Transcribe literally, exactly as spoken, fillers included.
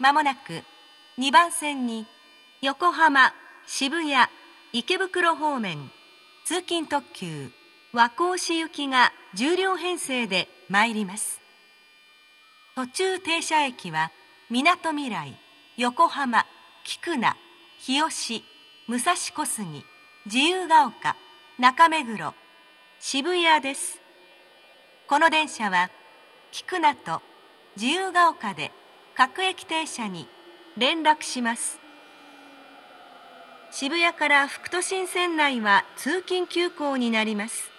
まもなくにばん線に横浜、渋谷、池袋方面通勤特急和光市行きがじゅう両編成で参ります。途中停車駅はみなとみらい、横浜、菊名、日吉、武蔵小杉、自由が丘、中目黒、渋谷です。この電車は菊名と自由が丘で各駅停車に連絡します。渋谷から副都心線内は通勤急行になります。